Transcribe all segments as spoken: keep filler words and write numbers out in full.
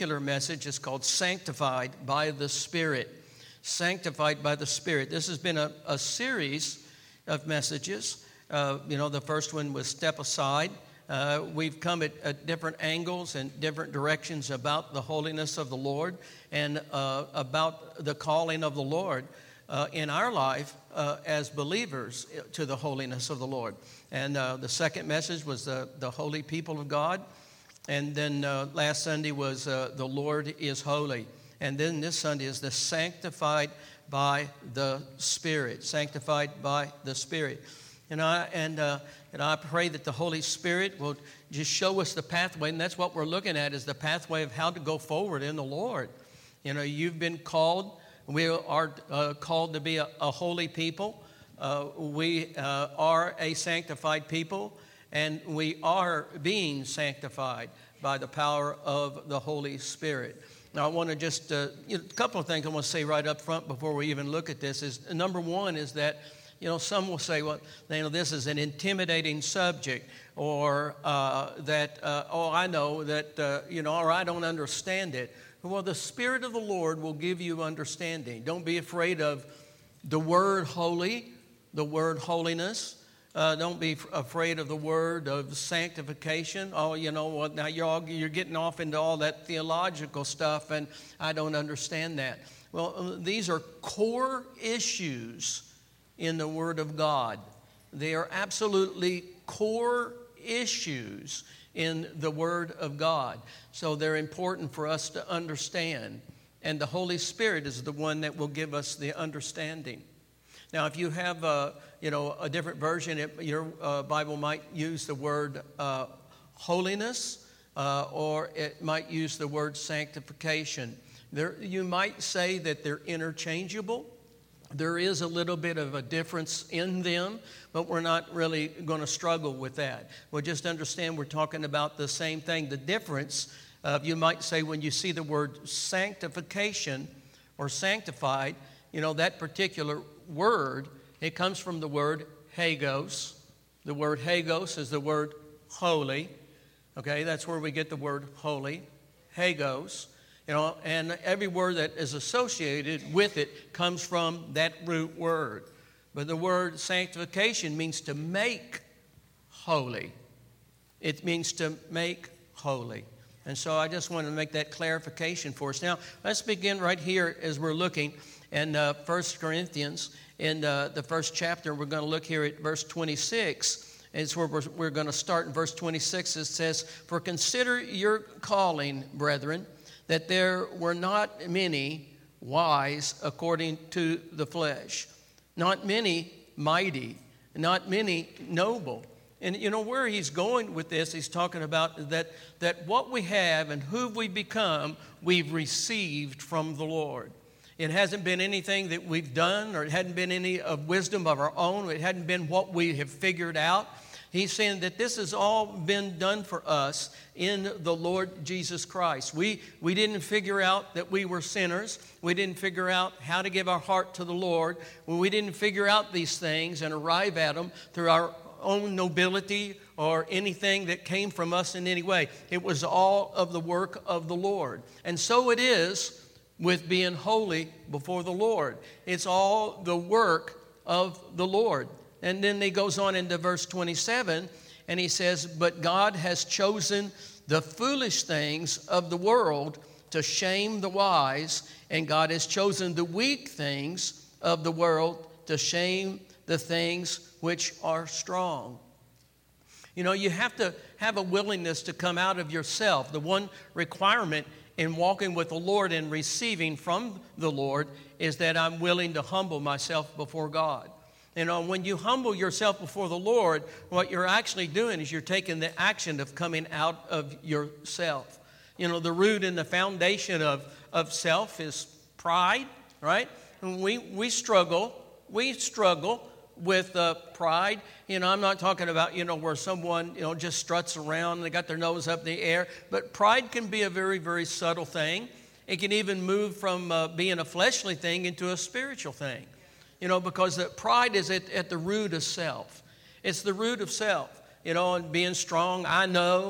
Message is called Sanctified by the Spirit. Sanctified by the Spirit. This has been a, a series of messages. Uh, you know, the first one was Step Aside. Uh, we've come at, at different angles and different directions about the holiness of the Lord and uh, about the calling of the Lord uh, in our life uh, as believers to the holiness of the Lord. And uh, the second message was the, the holy people of God. And then uh, last Sunday was uh, the Lord is holy. And then this Sunday is the sanctified by the Spirit. Sanctified by the Spirit. And I, and, uh, and I pray that the Holy Spirit will just show us the pathway. And that's what we're looking at, is the pathway of how to go forward in the Lord. You know, you've been called. We are uh, called to be a, a holy people. Uh, we uh, are a sanctified people. And we are being sanctified by the power of the Holy Spirit. Now, I want to just, uh, you know, a couple of things I want to say right up front before we even look at this. Is number one is that, you know, some will say, well, you know, this is an intimidating subject, or uh, that, uh, oh, I know that, uh, you know, or I don't understand it. Well, the Spirit of the Lord will give you understanding. Don't be afraid of the word holy, the word holiness. Uh, don't be f- afraid of the word of sanctification. Oh, you know what? Now you're all, you're getting off into all that theological stuff, and I don't understand that. Well, these are core issues in the Word of God. They are absolutely core issues in the Word of God. So they're important for us to understand. And the Holy Spirit is the one that will give us the understanding. Now, if you have a, you know, a different version, it, your uh, Bible might use the word uh, holiness, uh, or it might use the word sanctification. There, you might say that they're interchangeable. There is a little bit of a difference in them, but we're not really going to struggle with that. We'll just understand we're talking about the same thing. The difference, uh, you might say, when you see the word sanctification or sanctified, you know, that particular word, it comes from the word hagos. The word hagos is the word holy. Okay, that's where we get the word holy, hagos. You know, and every word that is associated with it comes from that root word. But the word sanctification means to make holy. It means to make holy. And so I just want to make that clarification for us. Now, let's begin right here as we're looking in uh, First Corinthians, in uh, the first chapter. We're going to look here at verse twenty-six. And it's where we're, we're going to start in verse twenty-six. It says, "For consider your calling, brethren, that there were not many wise according to the flesh, not many mighty, not many noble." And you know where he's going with this, he's talking about that, that what we have and who we become, we've received from the Lord. It hasn't been anything that we've done, or it hadn't been any of wisdom of our own. It hadn't been what we have figured out. He's saying that this has all been done for us in the Lord Jesus Christ. We, we didn't figure out that we were sinners. We didn't figure out how to give our heart to the Lord. We didn't figure out these things and arrive at them through our own nobility or anything that came from us in any way. It was all of the work of the Lord. And so it is with being holy before the Lord. It's all the work of the Lord. And then he goes on into verse twenty-seven, and he says, "But God has chosen the foolish things of the world to shame the wise, and God has chosen the weak things of the world to shame the things which are strong." You know, you have to have a willingness to come out of yourself. The one requirement in walking with the Lord and receiving from the Lord is that I'm willing to humble myself before God. You know, when you humble yourself before the Lord, what you're actually doing is you're taking the action of coming out of yourself. You know, the root and the foundation of, of self is pride, right? And we, we struggle, we struggle with uh, pride. You know, I'm not talking about, you know, where someone, you know, just struts around and they got their nose up in the air. But pride can be a very, very subtle thing. It can even move from uh, being a fleshly thing into a spiritual thing. You know, because the pride is at, at the root of self. It's the root of self. You know, and being strong, I know,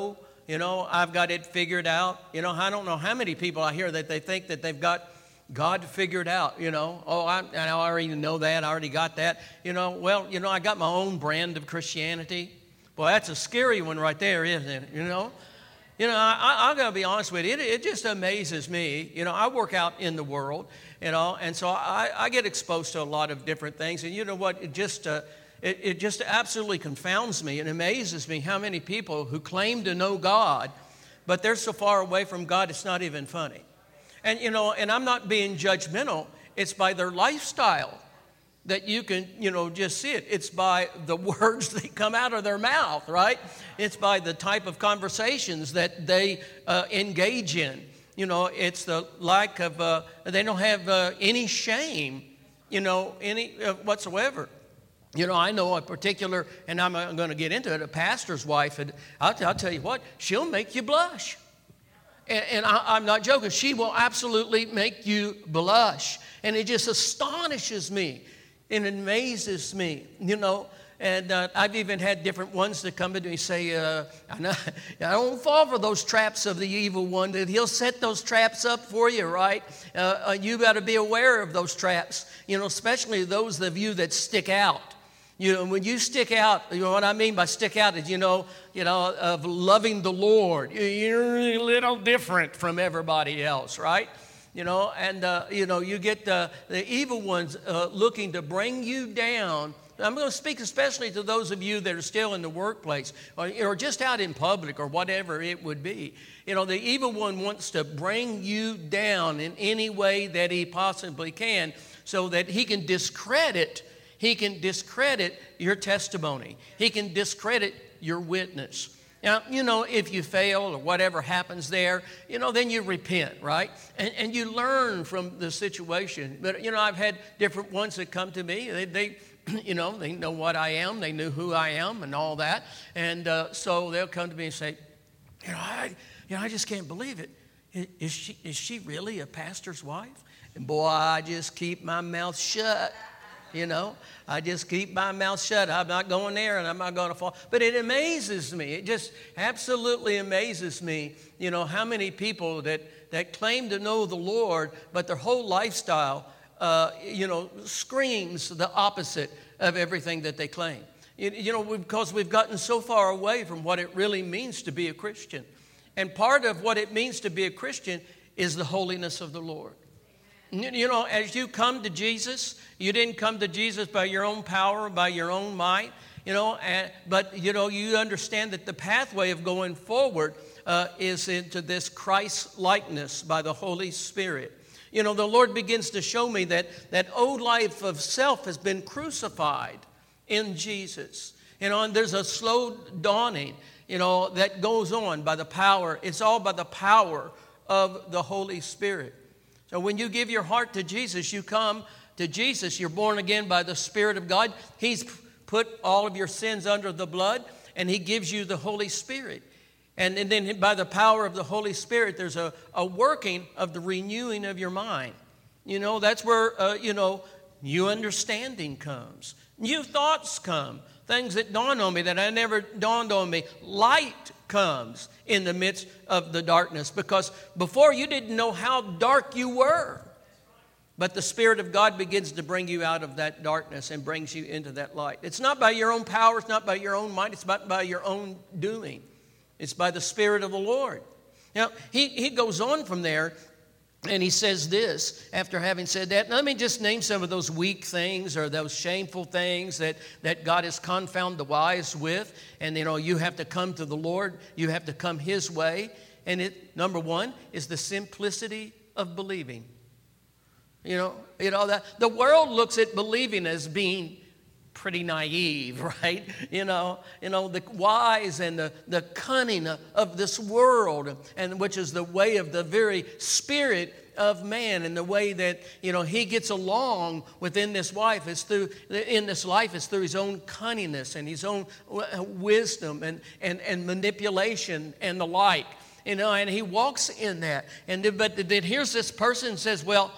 You know, I've got it figured out. You know, I don't know how many people I hear that they think that they've got God figured out, you know. Oh, I, I already know that. I already got that. You know, well, you know, I got my own brand of Christianity. Boy, that's a scary one right there, isn't it? You know? You know, I, I'm going to be honest with you. It, it just amazes me. You know, I work out in the world, you know, and so I, I get exposed to a lot of different things. And you know what? It just, uh, it, it just absolutely confounds me and amazes me how many people who claim to know God, but they're so far away from God, it's not even funny. And, you know, and I'm not being judgmental. It's by their lifestyle that you can, you know, just see it. It's by the words that come out of their mouth, right? It's by the type of conversations that they uh, engage in. You know, it's the lack of, uh, they don't have uh, any shame, you know, any uh, whatsoever. You know, I know a particular, and I'm going to get into it, a pastor's wife, and I'll, I'll tell you what, she'll make you blush. And, and I, I'm not joking. She will absolutely make you blush. And it just astonishes me. And it amazes me, you know. And uh, I've even had different ones that come to me and say, uh, I, know, I don't fall for those traps of the evil one. That he'll set those traps up for you, right? Uh, uh, you got to be aware of those traps, you know, especially those of you that stick out. You know, when you stick out, you know what I mean by stick out is, you know, you know, of loving the Lord. You're a little different from everybody else, right? You know, and, uh, you know, you get the, the evil ones uh, looking to bring you down. I'm going to speak especially to those of you that are still in the workplace or, or just out in public or whatever it would be. You know, the evil one wants to bring you down in any way that he possibly can so that he can discredit He can discredit your testimony. He can discredit your witness. Now, you know, if you fail or whatever happens there, you know, then you repent, right? And, and you learn from the situation. But, you know, I've had different ones that come to me. They, they you know, they know what I am. They knew who I am and all that. And uh, so they'll come to me and say, you know, I, you know, I just can't believe it. Is she, is she really a pastor's wife? And boy, I just keep my mouth shut. You know, I just keep my mouth shut. I'm not going there and I'm not going to fall. But it amazes me. It just absolutely amazes me, you know, how many people that, that claim to know the Lord, but their whole lifestyle, uh, you know, screams the opposite of everything that they claim. You, you know, because we've gotten so far away from what it really means to be a Christian. And part of what it means to be a Christian is the holiness of the Lord. You know, as you come to Jesus, you didn't come to Jesus by your own power, by your own might, you know, and, but, you know, you understand that the pathway of going forward uh, is into this Christ likeness by the Holy Spirit. You know, the Lord begins to show me that that old life of self has been crucified in Jesus. You know, and there's a slow dawning, you know, that goes on by the power. It's all by the power of the Holy Spirit. So when you give your heart to Jesus, you come to Jesus. You're born again by the Spirit of God. He's put all of your sins under the blood, and He gives you the Holy Spirit. And, and then by the power of the Holy Spirit, there's a, a working of the renewing of your mind. You know, that's where, uh, you know, new understanding comes. New thoughts come. Things that dawn on me that I never dawned on me. Light comes in the midst of the darkness, because before you didn't know how dark you were. But the Spirit of God begins to bring you out of that darkness and brings you into that light. It's not by your own power, it's not by your own might, it's not by your own doing. It's by the Spirit of the Lord. Now, he, he goes on from there, and he says this, after having said that. Let me just name some of those weak things or those shameful things that, that God has confounded the wise with. And, you know, you have to come to the Lord. You have to come His way. And it, number one, is the simplicity of believing. You know, you know that the world looks at believing as being pretty naive, right? You know, you know, the wise and the, the cunning of this world, and which is the way of the very spirit of man, and the way that, you know, he gets along within this life is through in this life is through his own cunningness and his own wisdom and and, and manipulation and the like. You know, and he walks in that. And but then here's this person says, well,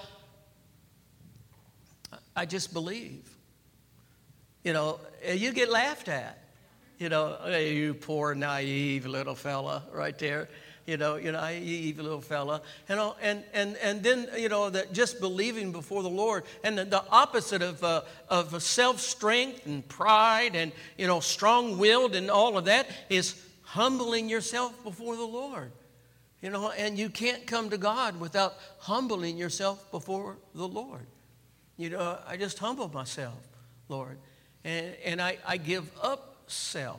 I just believe. You know, you get laughed at. You know, hey, you poor naive little fella right there. You know, you naive little fella. You know, and and and then you know that just believing before the Lord, and the, the opposite of uh, of self-strength and pride and you know strong-willed and all of that is humbling yourself before the Lord. You know, and you can't come to God without humbling yourself before the Lord. You know, I just humble myself, Lord, and and I, I give up self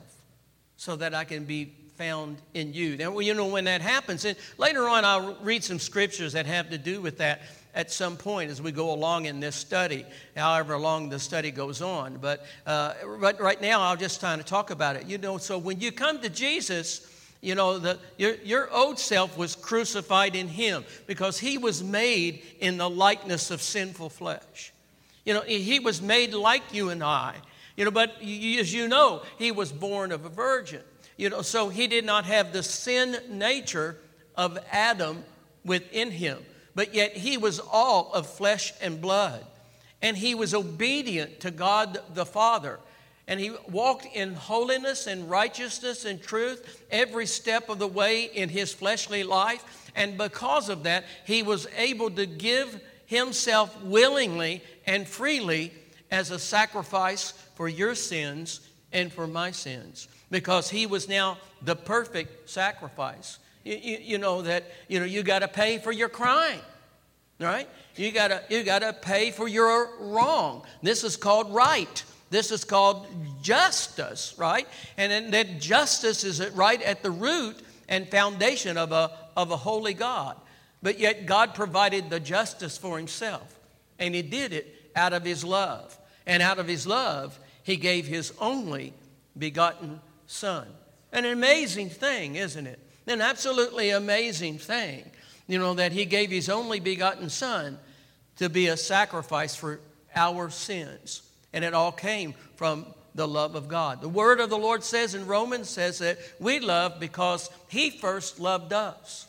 so that I can be found in you. Now, you know, when that happens, and later on I'll read some scriptures that have to do with that at some point as we go along in this study, however long the study goes on. But, uh, but right now I'll just kind of talk about it. You know, so when you come to Jesus, you know, the, your, your old self was crucified in him because he was made in the likeness of sinful flesh. You know, he was made like you and I. You know, but as you know, he was born of a virgin. You know, so he did not have the sin nature of Adam within him. But yet he was all of flesh and blood. And he was obedient to God the Father. And he walked in holiness and righteousness and truth every step of the way in his fleshly life. And because of that, he was able to give himself willingly and freely as a sacrifice for your sins and for my sins, because he was now the perfect sacrifice. You, you, you know that you know you got to pay for your crime, right? You got to you got to pay for your wrong. This is called right. This is called justice, right? And then that justice is right at the root and foundation of a of a holy God. But yet God provided the justice for himself, and he did it out of his love. And out of his love, he gave his only begotten Son. An amazing thing, isn't it? An absolutely amazing thing, you know, that he gave his only begotten Son to be a sacrifice for our sins. And it all came from the love of God. The word of the Lord says in Romans says that we love because he first loved us.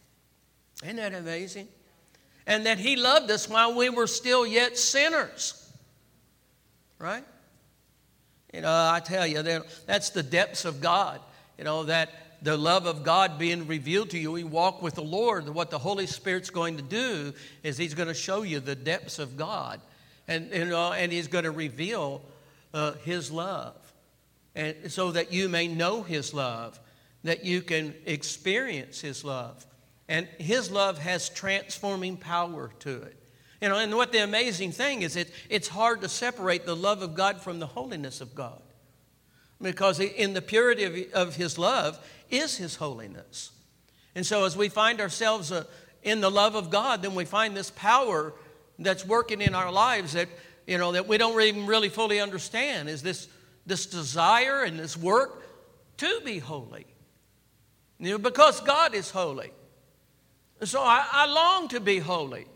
Isn't that amazing? And that he loved us while we were still yet sinners. Right? You know, I tell you, that's the depths of God. You know, that the love of God being revealed to you. We walk with the Lord. What the Holy Spirit's going to do is he's going to show you the depths of God. And, you know, and he's going to reveal uh, his love. And so that you may know his love, that you can experience his love. And his love has transforming power to it. You know, and what the amazing thing is, it, it's hard to separate the love of God from the holiness of God. Because in the purity of, of his love is his holiness. And so as we find ourselves uh, in the love of God, then we find this power that's working in our lives that, you know, that we don't even really fully understand, is this, this desire and this work to be holy. You know, because God is holy. And so I, I long to be holy.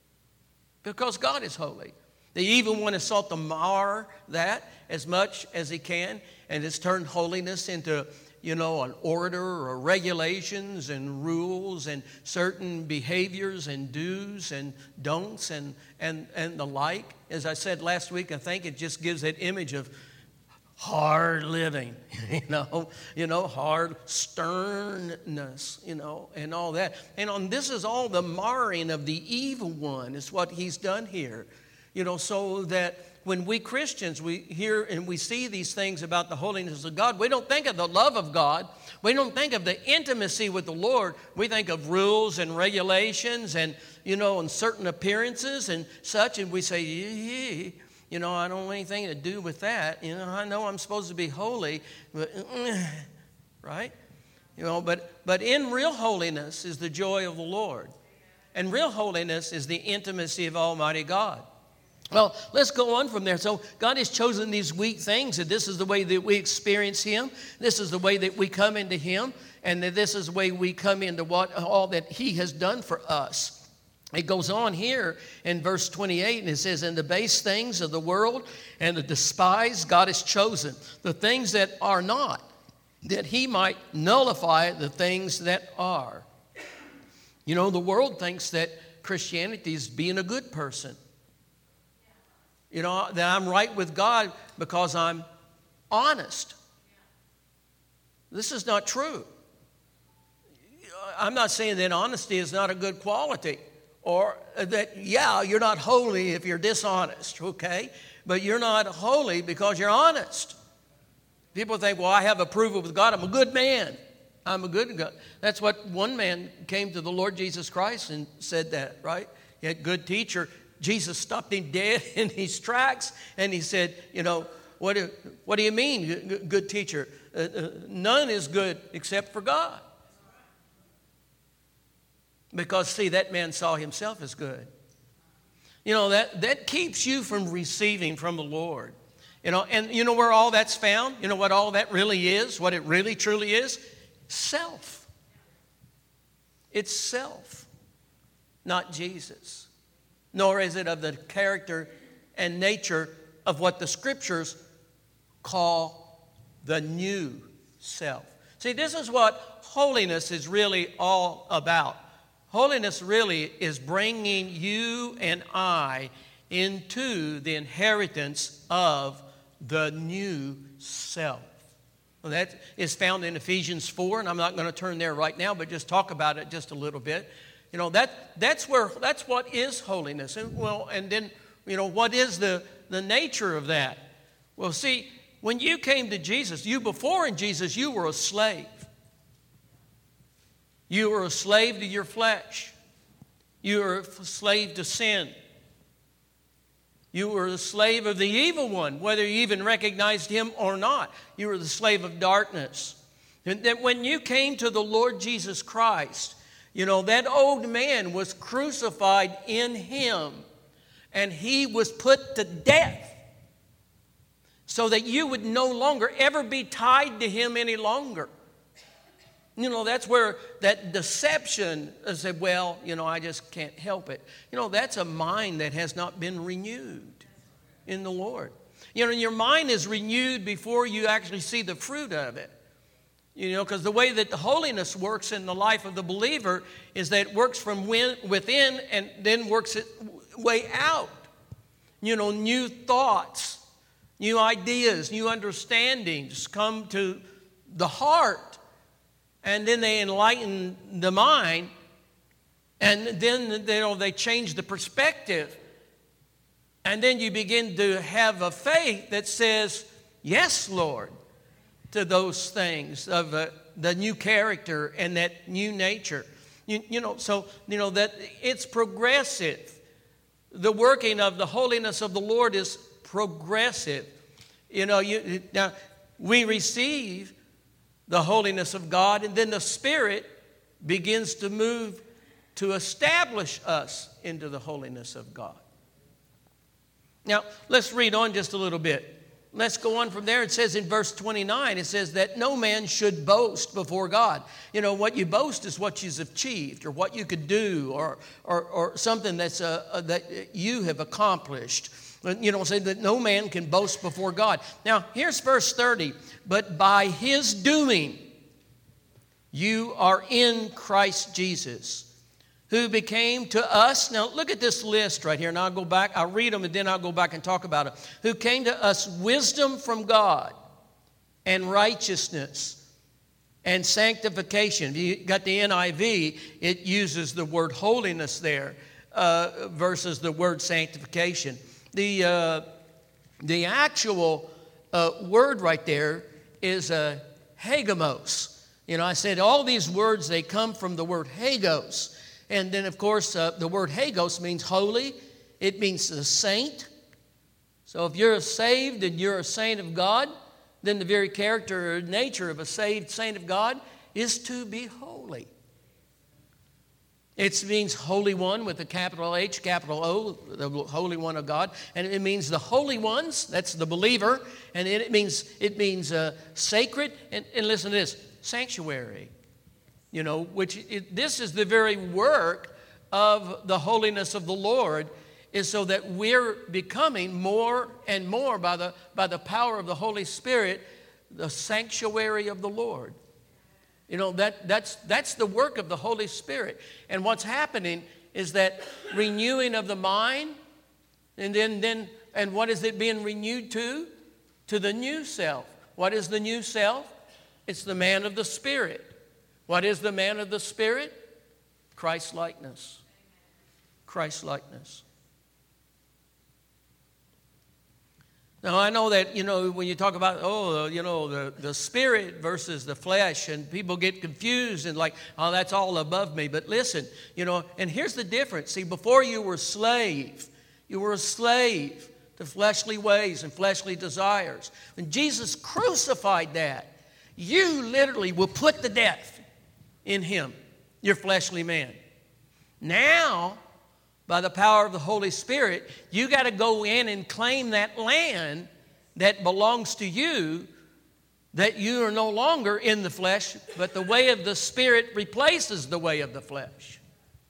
Because God is holy. The evil one has sought to mar that as much as he can, and has turned holiness into, you know, an order or regulations and rules and certain behaviors and do's and don'ts and, and, and the like. As I said last week, I think it just gives that image of hard living, you know, you know, hard sternness, you know, and all that. And on this is all the marring of the evil one is what he's done here, you know, so that when we Christians, we hear and we see these things about the holiness of God, we don't think of the love of God. We don't think of the intimacy with the Lord. We think of rules and regulations and, you know, and certain appearances and such. And we say, yeah, you know, I don't want anything to do with that. You know, I know I'm supposed to be holy, but, right? You know, but, but in real holiness is the joy of the Lord. And real holiness is the intimacy of Almighty God. Well, let's go on from there. So God has chosen these weak things, and this is the way that we experience him. This is the way that we come into him, and that this is the way we come into what all that he has done for us. It goes on here in verse twenty-eight, and it says, "And the base things of the world and the despised God has chosen, the things that are not, that he might nullify the things that are." You know, the world thinks that Christianity is being a good person. You know, that I'm right with God because I'm honest. This is not true. I'm not saying that honesty is not a good quality, or that, yeah, you're not holy if you're dishonest, okay? But you're not holy because you're honest. People think, well, I have approval with God. I'm a good man. I'm a good God. That's what one man came to the Lord Jesus Christ and said that, right? He had good teacher. Jesus stopped him dead in his tracks, and he said, you know, what do, what do you mean, good teacher? Uh, uh, none is good except for God. Because, see, that man saw himself as good. You know, that, that keeps you from receiving from the Lord. You know, and you know where all that's found? You know what all that really is? What it really, truly is? Self. It's self, not Jesus. Nor is it of the character and nature of what the Scriptures call the new self. See, this is what holiness is really all about. Holiness really is bringing you and I into the inheritance of the new self. Well, that is found in Ephesians four, and I'm not going to turn there right now, but just talk about it just a little bit. You know, that that's where that's what is holiness. And well, and then, you know, what is the, the nature of that? Well, see, when you came to Jesus, you before in Jesus, you were a slave. You were a slave to your flesh. You were a slave to sin. You were a slave of the evil one, whether you even recognized him or not. You were the slave of darkness. And that when you came to the Lord Jesus Christ, you know, that old man was crucified in him, and he was put to death so that you would no longer ever be tied to him any longer. You know, that's where that deception, I said, well, you know, I just can't help it. You know, that's a mind that has not been renewed in the Lord. You know, your mind is renewed before you actually see the fruit of it. You know, because the way that the holiness works in the life of the believer is that it works from within and then works its way out. You know, new thoughts, new ideas, new understandings come to the heart. And then they enlighten the mind, and then you know, they change the perspective. And then you begin to have a faith that says, yes, Lord, to those things of uh, the new character and that new nature. You, you know, so, you know, that it's progressive. The working of the holiness of the Lord is progressive. You know, you, now we receive the holiness of God, and then the Spirit begins to move to establish us into the holiness of God. Now, let's read on just a little bit. Let's go on from there. It says in verse twenty-nine, it says that no man should boast before God. You know, what you boast is what you've achieved or what you could do or or, or something that's uh, uh, that you have accomplished. You know, say that no man can boast before God. Now, here's verse thirty. But by his doing, you are in Christ Jesus, who became to us. Now, look at this list right here. And I'll go back. I'll read them and then I'll go back and talk about it. Who came to us wisdom from God and righteousness and sanctification. If you got the N I V, it uses the word holiness there uh, versus the word sanctification. The, uh, the actual uh, word right there is uh, hagamos. You know, I said all these words, they come from the word hagos. And then, of course, uh, the word hagos means holy. It means a saint. So if you're saved and you're a saint of God, then the very character or nature of a saved saint of God is to be holy. It means Holy One with a capital H, capital O, the Holy One of God. And it means the holy ones, that's the believer. And it means it means uh, sacred. And, and listen to this, sanctuary. You know, which it, this is the very work of the holiness of the Lord, is so that we're becoming more and more by the, by the power of the Holy Spirit, the sanctuary of the Lord. You know, that, that's, that's the work of the Holy Spirit. And what's happening is that renewing of the mind, and then, then and what is it being renewed to? To the new self. What is the new self? It's the man of the Spirit. What is the man of the Spirit? Christ-likeness. Christ-likeness. Now, I know that, you know, when you talk about, oh, you know, the, the spirit versus the flesh, and people get confused and like, oh, that's all above me. But listen, you know, and here's the difference. See, before you were a slave, you were a slave to fleshly ways and fleshly desires. When Jesus crucified that, you literally will put to death in him, your fleshly man. Now, by the power of the Holy Spirit, you got to go in and claim that land that belongs to you, that you are no longer in the flesh, but the way of the Spirit replaces the way of the flesh.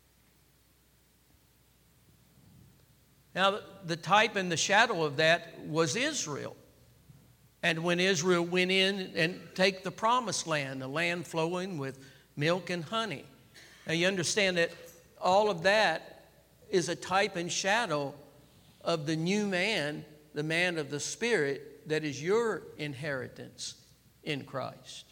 Now, the type and the shadow of that was Israel. And when Israel went in and take the promised land, the land flowing with milk and honey. Now, you understand that all of that is a type and shadow of the new man, the man of the Spirit, that is your inheritance in Christ.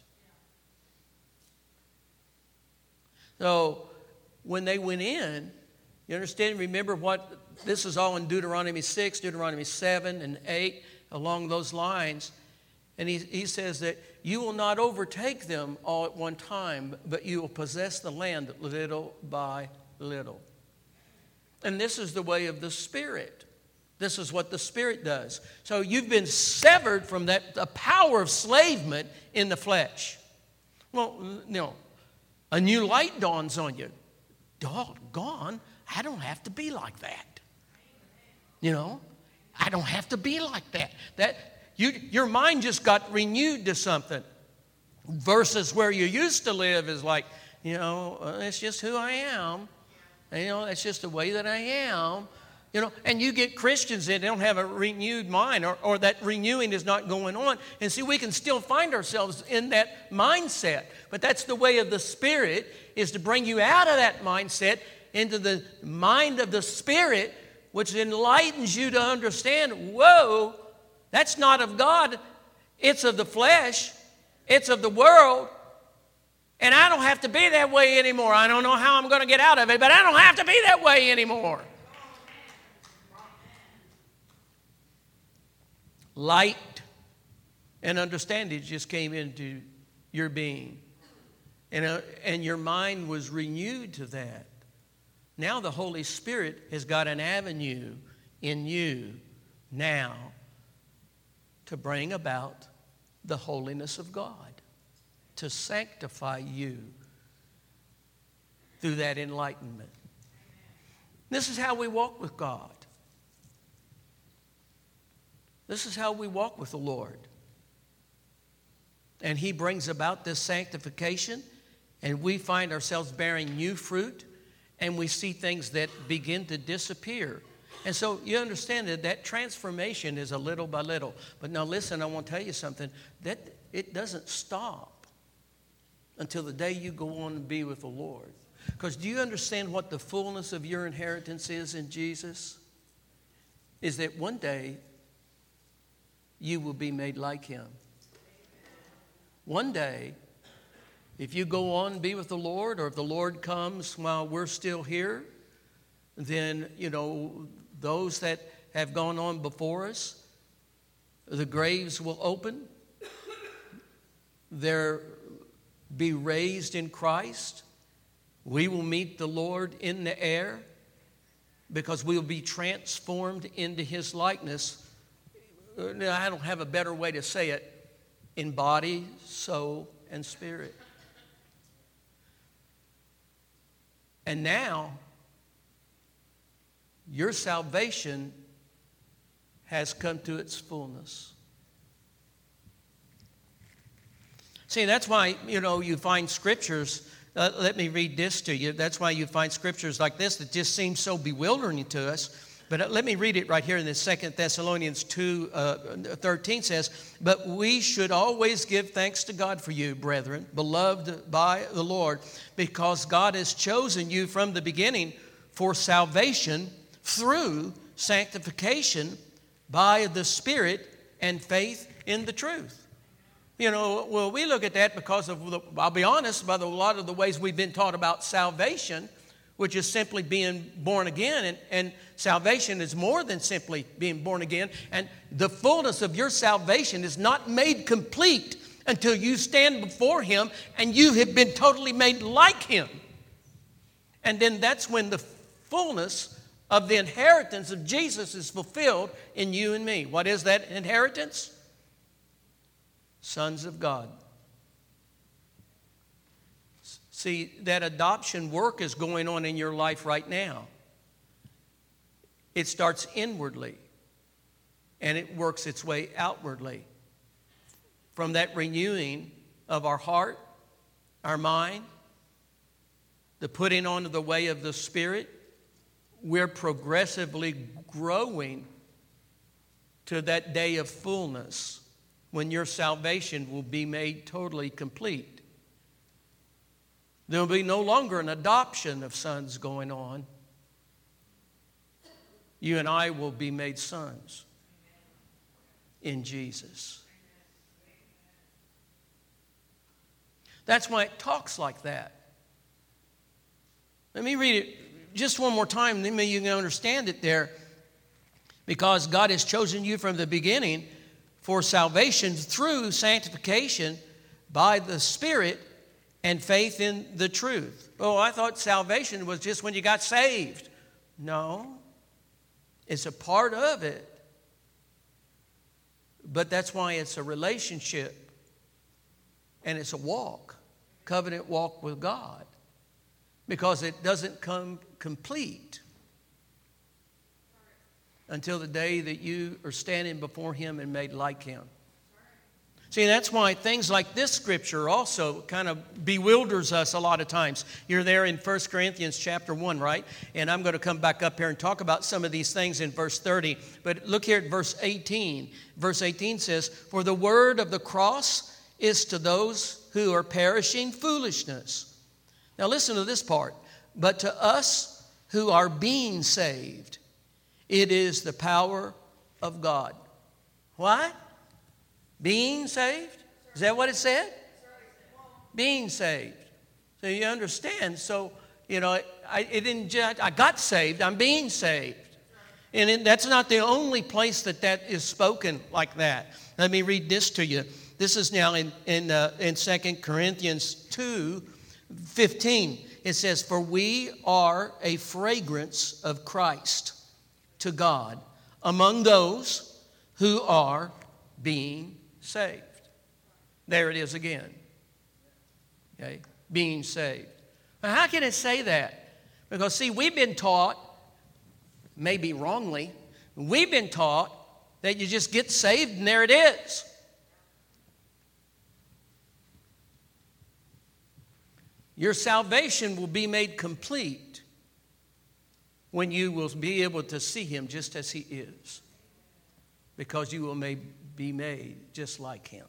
So when they went in, you understand, remember what, this is all in Deuteronomy six, Deuteronomy seven and eight, along those lines. And he, he says that you will not overtake them all at one time, but you will possess the land little by little. And this is the way of the Spirit. This is what the Spirit does. So you've been severed from that the power of slavement in the flesh. Well, you know, a new light dawns on you. Doggone, I don't have to be like that. You know, I don't have to be like that. That you, your mind just got renewed to something. Versus where you used to live is like, you know, uh, it's just who I am. And, you know, that's just the way that I am. You know, and you get Christians that don't have a renewed mind, or, or that renewing is not going on. And see, we can still find ourselves in that mindset. But that's the way of the Spirit, is to bring you out of that mindset into the mind of the Spirit, which enlightens you to understand, whoa, that's not of God. It's of the flesh. It's of the world. And I don't have to be that way anymore. I don't know how I'm going to get out of it, but I don't have to be that way anymore. Light and understanding just came into your being. And, uh, and your mind was renewed to that. Now the Holy Spirit has got an avenue in you now to bring about the holiness of God, to sanctify you through that enlightenment. This is how we walk with God. This is how we walk with the Lord. And He brings about this sanctification, and we find ourselves bearing new fruit, and we see things that begin to disappear. And so you understand that that transformation is a little by little. But now listen, I want to tell you something. That it doesn't stop until the day you go on and be with the Lord. Because do you understand what the fullness of your inheritance is in Jesus? Is that one day you will be made like Him. One day, if you go on and be with the Lord, or if the Lord comes while we're still here, then, you know, those that have gone on before us, the graves will open. They'll be raised in Christ. We will meet the Lord in the air because we will be transformed into His likeness. I don't have a better way to say it. In body, soul, and spirit. And now, your salvation has come to its fullness. See, that's why, you know, you find scriptures. Uh, let me read this to you. That's why you find scriptures like this that just seem so bewildering to us. But uh, let me read it right here in the Second Thessalonians two thirteen says, "But we should always give thanks to God for you, brethren, beloved by the Lord, because God has chosen you from the beginning for salvation through sanctification by the Spirit and faith in the truth." You know, well, we look at that because of, the, I'll be honest, by the, a lot of the ways we've been taught about salvation, which is simply being born again. And, and salvation is more than simply being born again. And the fullness of your salvation is not made complete until you stand before Him and you have been totally made like Him. And then that's when the fullness of the inheritance of Jesus is fulfilled in you and me. What is that inheritance? Sons of God. See, that adoption work is going on in your life right now. It starts inwardly, and it works its way outwardly. From that renewing of our heart, our mind, the putting on of the way of the Spirit, we're progressively growing to that day of fullness when your salvation will be made totally complete. There will be no longer an adoption of sons going on. You and I will be made sons in Jesus. That's why it talks like that. Let me read it just one more time, then maybe you can understand it there. Because God has chosen you from the beginning for salvation through sanctification by the Spirit and faith in the truth. Oh, I thought salvation was just when you got saved. No, it's a part of it. But that's why it's a relationship and it's a walk, covenant walk with God, because it doesn't come complete until the day that you are standing before Him and made like Him. See, that's why things like this scripture also kind of bewilders us a lot of times. You're there in First Corinthians chapter one, right? And I'm going to come back up here and talk about some of these things in verse thirty. But look here at verse eighteen. Verse eighteen says, "For the word of the cross is to those who are perishing foolishness." Now listen to this part. "But to us who are being saved, it is the power of God." What? Being saved? Is that what it said? Being saved. So you understand. So, you know, I, it didn't just, I got saved. I'm being saved. And it, that's not the only place that that is spoken like that. Let me read this to you. This is now in, in, uh, in Second Corinthians two fifteen. It says, "For we are a fragrance of Christ to God among those who are being saved." There it is again. Okay, being saved. Now, how can it say that? Because, see, we've been taught, maybe wrongly, we've been taught that you just get saved and there it is. Your salvation will be made complete when you will be able to see Him just as He is, because you will may be made just like Him.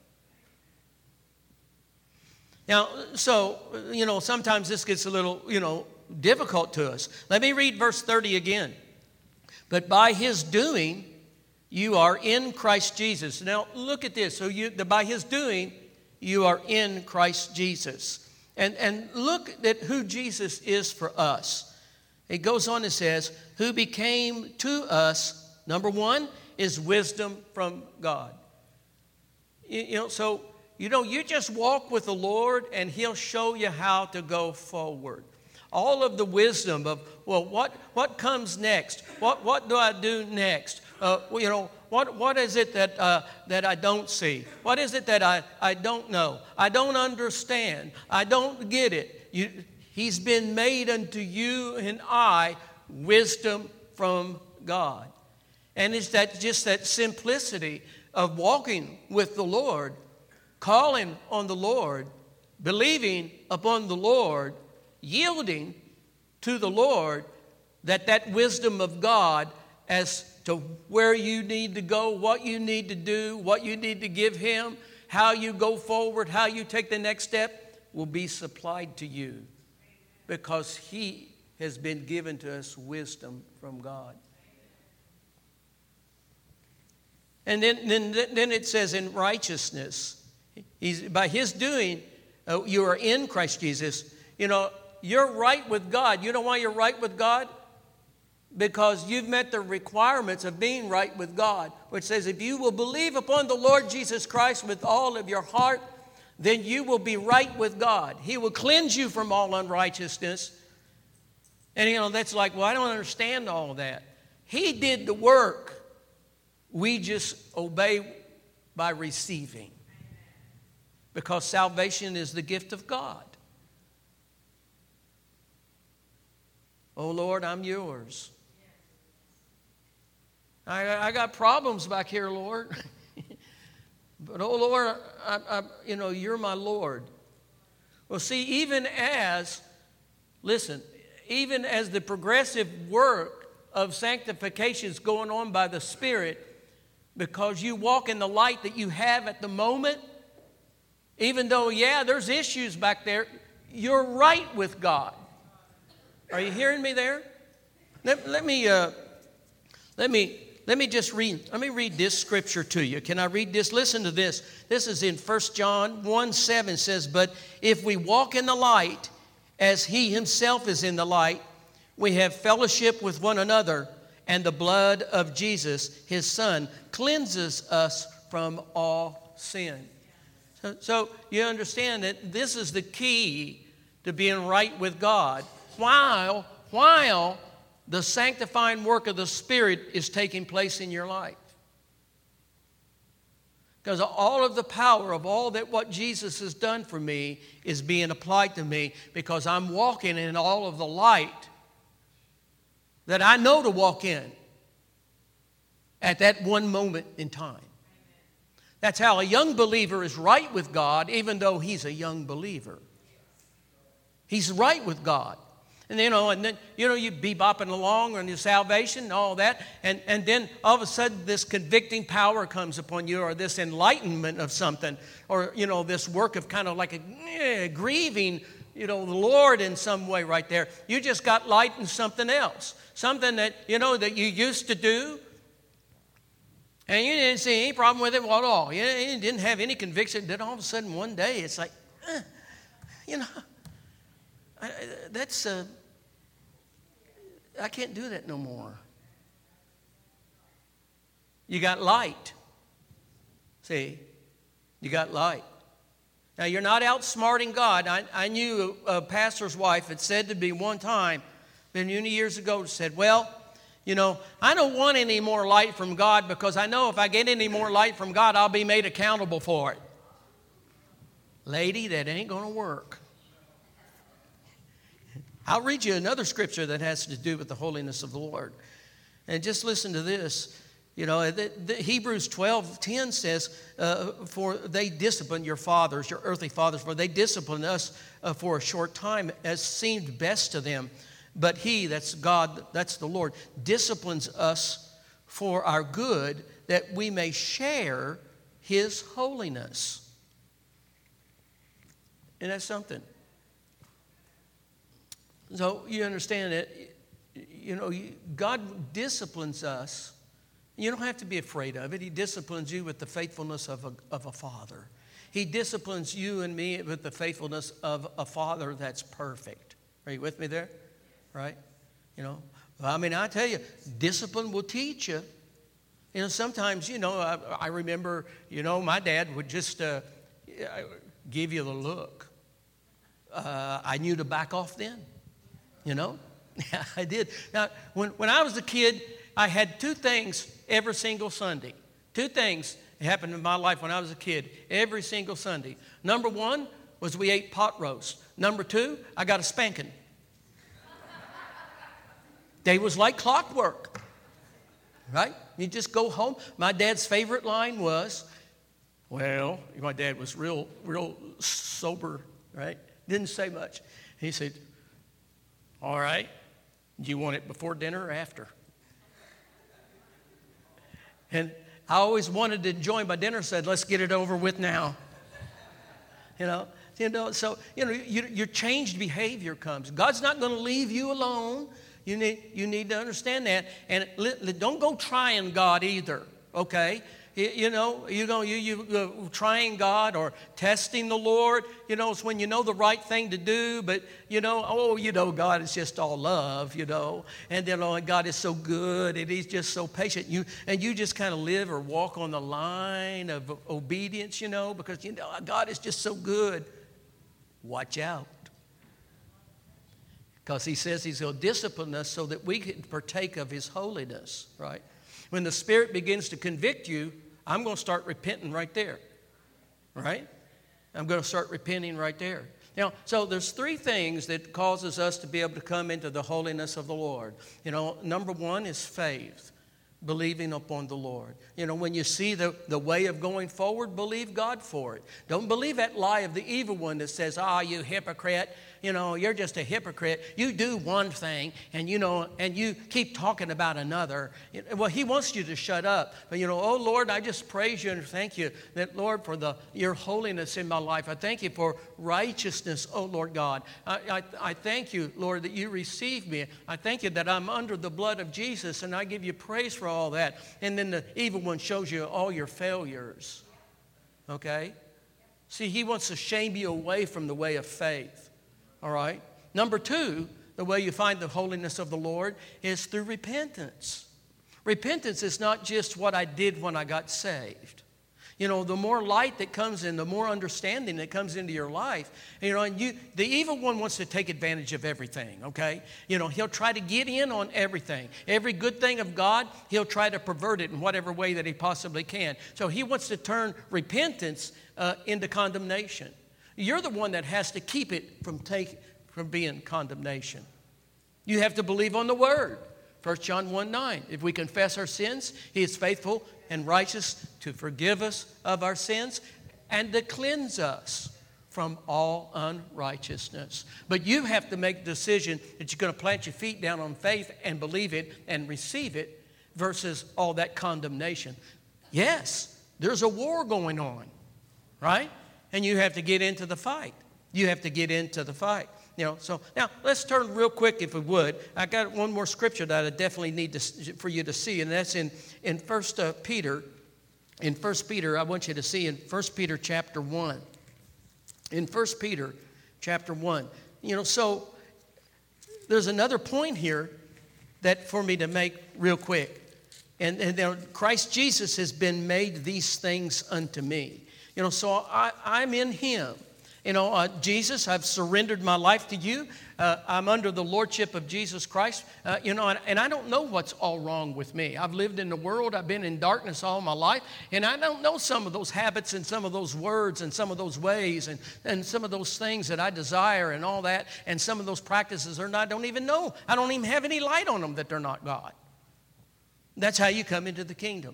Now, so, you know, sometimes this gets a little, you know, difficult to us. Let me read verse thirty again. "But by His doing, you are in Christ Jesus." Now, look at this. So, you, by His doing, you are in Christ Jesus. And, and look at who Jesus is for us. It goes on and says, "Who became to us," number one, is wisdom from God. You, you know, so, you know, you just walk with the Lord and He'll show you how to go forward. All of the wisdom of, well, what, what comes next? What, what do I do next? Uh, you know, what, what is it that, uh, that I don't see? What is it that I, I don't know? I don't understand. I don't get it. You, he's been made unto you and I wisdom from God. And it's that just that simplicity of walking with the Lord, calling on the Lord, believing upon the Lord, yielding to the Lord, that that wisdom of God as to where you need to go, what you need to do, what you need to give Him, how you go forward, how you take the next step, will be supplied to you, because He has been given to us wisdom from God. And then, then, then it says in righteousness, He's, by his doing, uh, you are in Christ Jesus. You know, you're right with God. You know why you're right with God? Because you've met the requirements of being right with God, which says if you will believe upon the Lord Jesus Christ with all of your heart, then you will be right with God. He will cleanse you from all unrighteousness. And, you know, that's like, well, I don't understand all of that. He did the work. We just obey by receiving. Because salvation is the gift of God. Oh, Lord, I'm yours. I, I got problems back here, Lord. But, oh, Lord, I, I, you know, you're my Lord. Well, see, even as, listen, even as the progressive work of sanctification is going on by the Spirit, because you walk in the light that you have at the moment, even though, yeah, there's issues back there, you're right with God. Are you hearing me there? Let, let me uh, let me let me just read. Let me read this scripture to you. Can I read this? Listen to this. This is in First John one seven. Says, "But if we walk in the light, as He Himself is in the light, we have fellowship with one another, and the blood of Jesus, His Son, cleanses us from all sin." So, so you understand that this is the key to being right with God. While, while the sanctifying work of the Spirit is taking place in your life. Because all of the power of all that what Jesus has done for me is being applied to me because I'm walking in all of the light that I know to walk in at that one moment in time. That's how a young believer is right with God, even though he's a young believer. He's right with God. And, you know, and then, you know, you be bopping along on your salvation and all that. And, and then all of a sudden this convicting power comes upon you, or this enlightenment of something, or, you know, this work of kind of like a eh, grieving, you know, the Lord in some way right there. You just got light in something else. Something that, you know, that you used to do. And you didn't see any problem with it at all. You didn't have any conviction. Then all of a sudden one day it's like, eh, you know, I, that's... Uh, I can't do that no more. You got light. See, you got light. Now, you're not outsmarting God. I, I knew a pastor's wife had said to me one time, many years ago, said, well, you know, I don't want any more light from God because I know if I get any more light from God, I'll be made accountable for it. Lady, that ain't going to work. I'll read you another scripture that has to do with the holiness of the Lord. And just listen to this. You know, the, the Hebrews twelve ten says, uh, for they discipline your fathers, your earthly fathers, for they discipline us uh, for a short time as seemed best to them. But He, that's God, that's the Lord, disciplines us for our good, that we may share His holiness. And that's something. So you understand that, you know, God disciplines us. You don't have to be afraid of it. He disciplines you with the faithfulness of a, of a father. He disciplines you and me with the faithfulness of a father that's perfect. Are you with me there? Right? You know, I mean, I tell you, discipline will teach you. You know, sometimes, you know, I, I remember, you know, my dad would just uh, give you the look. Uh, I knew to back off then. You know, yeah, I did. Now, when, when I was a kid, I had two things every single Sunday. Two things happened in my life when I was a kid, every single Sunday. Number one was we ate pot roast. Number two, I got a spanking. They was like clockwork, right? You just go home. My dad's favorite line was, well, my dad was real, real sober, right? Didn't say much. He said, all right, do you want it before dinner or after? And I always wanted to enjoy my dinner, said, let's get it over with now. You know, you know, so, you know, you, your changed behavior comes. God's not going to leave you alone. You need, you need to understand that. And li- don't go trying God either, okay? You, you know, you know, you, you uh, trying God or testing the Lord, you know, it's when you know the right thing to do, but, you know, oh, you know, God is just all love, you know, and then, oh, God is so good, and he's just so patient. You And you just kind of live or walk on the line of obedience, you know, because, you know, God is just so good. Watch out. Because he says he's going to discipline us so that we can partake of his holiness, right? When the Spirit begins to convict you, I'm going to start repenting right there, right? I'm going to start repenting right there. Now, so there's three things that causes us to be able to come into the holiness of the Lord. You know, number one is faith, believing upon the Lord. You know, when you see the, the way of going forward, believe God for it. Don't believe that lie of the evil one that says, ah, oh, you hypocrite. You know, you're just a hypocrite. You do one thing, and, you know, and you keep talking about another. Well, he wants you to shut up. But, you know, oh, Lord, I just praise you and thank you that, Lord, for the your holiness in my life. I thank you for righteousness, oh, Lord God. I, I, I thank you, Lord, that you receive me. I thank you that I'm under the blood of Jesus, and I give you praise for all that. And then the evil one shows you all your failures, okay? See, he wants to shame you away from the way of faith. All right. Number two, the way you find the holiness of the Lord is through repentance. Repentance is not just what I did when I got saved. You know, the more light that comes in, the more understanding that comes into your life. You know, and you, the evil one wants to take advantage of everything, okay? You know, he'll try to get in on everything. Every good thing of God, he'll try to pervert it in whatever way that he possibly can. So he wants to turn repentance uh, into condemnation. You're the one that has to keep it from take, from being condemnation. You have to believe on the Word. First John one nine, if we confess our sins, he is faithful and righteous to forgive us of our sins and to cleanse us from all unrighteousness. But you have to make the decision that you're going to plant your feet down on faith and believe it and receive it versus all that condemnation. Yes, there's a war going on, right? And you have to get into the fight. You have to get into the fight. You know, so now let's turn real quick, if we would. I got one more scripture that I definitely need to, for you to see, and that's in in First uh, Peter. In First Peter, I want you to see in First Peter chapter one. In First Peter chapter one, you know, so there's another point here that for me to make real quick, and and you know, Christ Jesus has been made these things unto me. You know, so I, I'm in him. You know, uh, Jesus, I've surrendered my life to you. Uh, I'm under the lordship of Jesus Christ. Uh, you know, and, and I don't know what's all wrong with me. I've lived in the world. I've been in darkness all my life. And I don't know some of those habits and some of those words and some of those ways and, and some of those things that I desire and all that. And some of those practices are not, I don't even know. I don't even have any light on them that they're not God. That's how you come into the kingdom.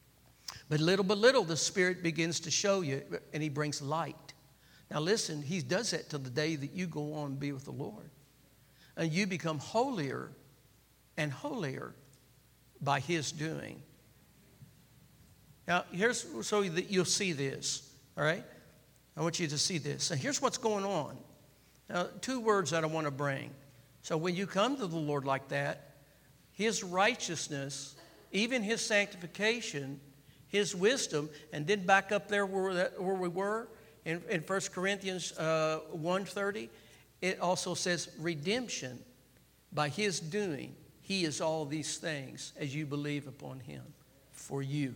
But little by little, the Spirit begins to show you, and he brings light. Now listen, he does that till the day that you go on and be with the Lord. And you become holier and holier by his doing. Now, here's so that you'll see this, all right? I want you to see this. And here's what's going on. Now, two words that I want to bring. So when you come to the Lord like that, his righteousness, even his sanctification, his wisdom, and then back up there where, that, where we were, in, in First Corinthians uh, one thirty, it also says redemption by his doing. He is all these things as you believe upon him for you.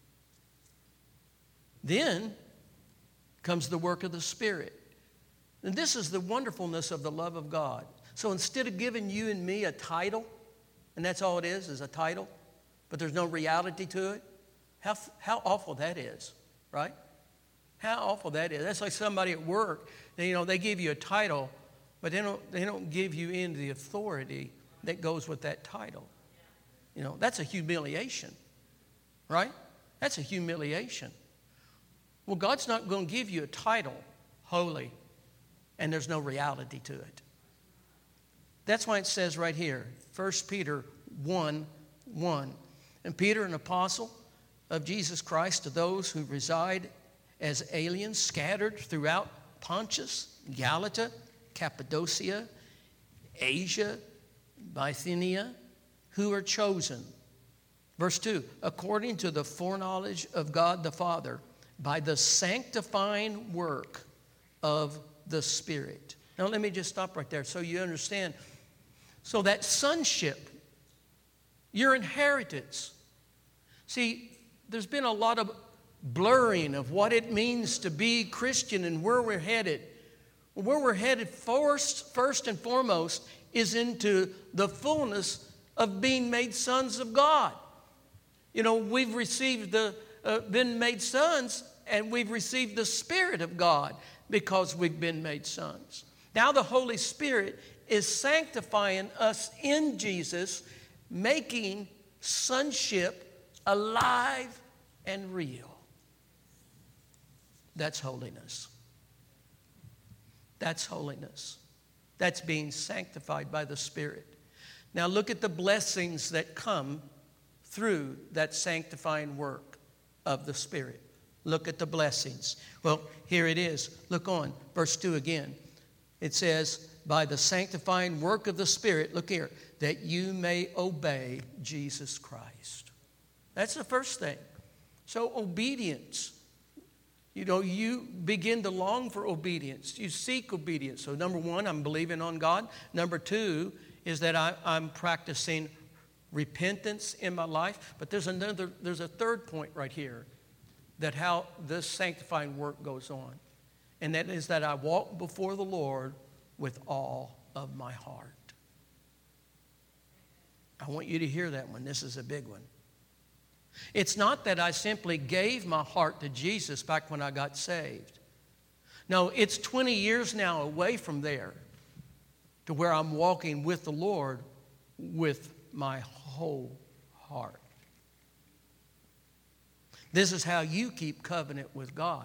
Then comes the work of the Spirit. And this is the wonderfulness of the love of God. So instead of giving you and me a title, and that's all it is, is a title, but there's no reality to it, how, how awful that is, right? How awful that is. That's like somebody at work, you know, they give you a title, but they don't, they don't give you in the authority that goes with that title. You know, that's a humiliation, right? That's a humiliation. Well, God's not going to give you a title, holy, and there's no reality to it. That's why it says right here, First Peter one one. And Peter, an apostle of Jesus Christ, to those who reside as aliens scattered throughout Pontus, Galatia, Cappadocia, Asia, Bithynia, who are chosen, Verse two, according to the foreknowledge of God the Father, by the sanctifying work of the Spirit. Now let me just stop right there so you understand. So that sonship, your inheritance. See, there's been a lot of blurring of what it means to be Christian and where we're headed. Where we're headed first, first and foremost is into the fullness of being made sons of God. You know, we've received the, uh, been made sons, and we've received the Spirit of God because we've been made sons. Now the Holy Spirit is sanctifying us in Jesus, making sonship alive and real. That's holiness. That's holiness. That's being sanctified by the Spirit. Now look at the blessings that come through that sanctifying work of the Spirit. Look at the blessings. Well, here it is. Look on, verse two again. It says, by the sanctifying work of the Spirit, look here, that you may obey Jesus Christ. That's the first thing. So obedience. You know, you begin to long for obedience. You seek obedience. So number one, I'm believing on God. Number two is that I, I'm practicing repentance in my life. But there's another, there's a third point right here, that how this sanctifying work goes on. And that is that I walk before the Lord with all of my heart. I want you to hear that one. This is a big one. It's not that I simply gave my heart to Jesus back when I got saved. No, it's twenty years now away from there to where I'm walking with the Lord with my whole heart. This is how you keep covenant with God.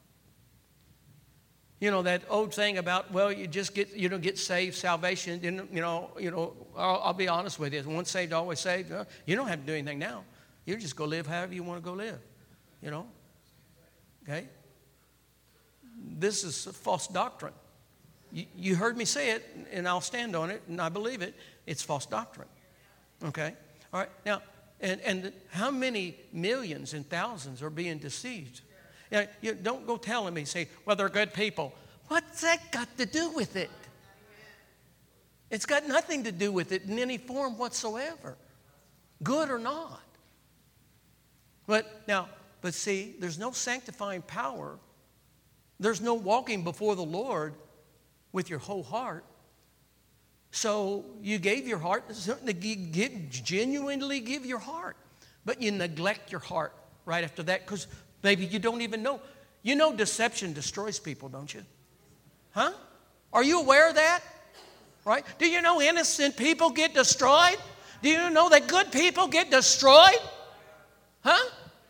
You know, that old thing about, well, you just get, you know, get saved, salvation. You know, you know. I'll, I'll be honest with you. Once saved, always saved. You don't have to do anything now. You just go live however you want to go live. You know. Okay. This is a false doctrine. You, you heard me say it, and I'll stand on it, and I believe it. It's false doctrine. Okay. All right. Now, and and how many millions and thousands are being deceived? You know, you don't go telling me, say, well, they're good people. What's that got to do with it? It's got nothing to do with it in any form whatsoever, good or not. But now, but see, there's no sanctifying power. There's no walking before the Lord with your whole heart. So you gave your heart, genuinely give your heart, but you neglect your heart right after that because maybe you don't even know. You know deception destroys people, don't you? Huh? Are you aware of that? Right? Do you know innocent people get destroyed? Do you know that good people get destroyed? Huh?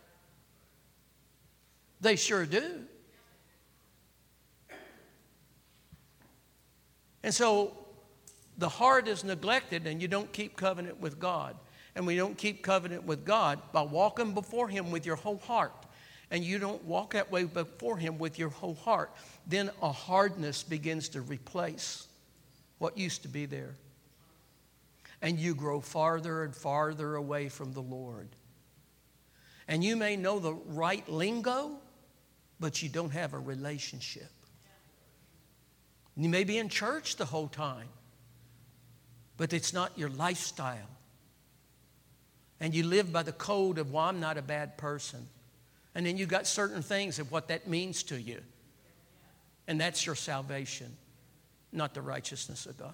They sure do. And so the heart is neglected and you don't keep covenant with God. And we don't keep covenant with God by walking before Him with your whole heart. And you don't walk that way before Him with your whole heart. Then a hardness begins to replace what used to be there. And you grow farther and farther away from the Lord. And you may know the right lingo, but you don't have a relationship. You may be in church the whole time, but it's not your lifestyle. And you live by the code of, well, I'm not a bad person. And then you got certain things of what that means to you. And that's your salvation, not the righteousness of God.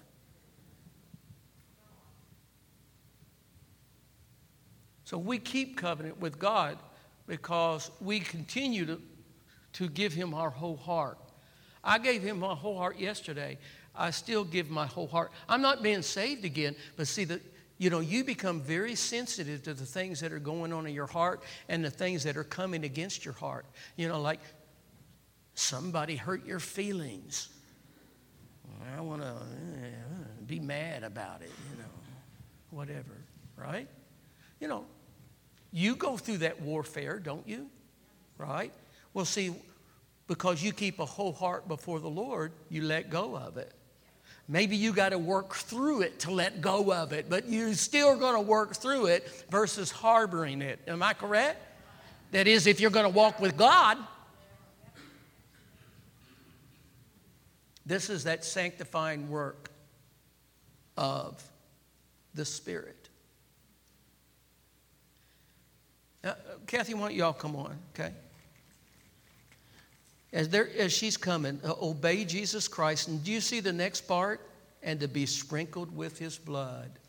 So we keep covenant with God because we continue to, to give Him our whole heart. I gave Him my whole heart yesterday. I still give my whole heart. I'm not being saved again, but see, the, you know, you become very sensitive to the things that are going on in your heart and the things that are coming against your heart. You know, like somebody hurt your feelings. I want to uh, be mad about it, you know, whatever, right? You know, you go through that warfare, don't you? Right? Well, see, because you keep a whole heart before the Lord, you let go of it. Maybe you got to work through it to let go of it, but you're still going to work through it versus harboring it. Am I correct? That is, if you're going to walk with God. This is that sanctifying work of the Spirit. Now, Kathy, why don't y'all come on, okay? As, there, as she's coming, uh, obey Jesus Christ. And do you see the next part? And to be sprinkled with his blood.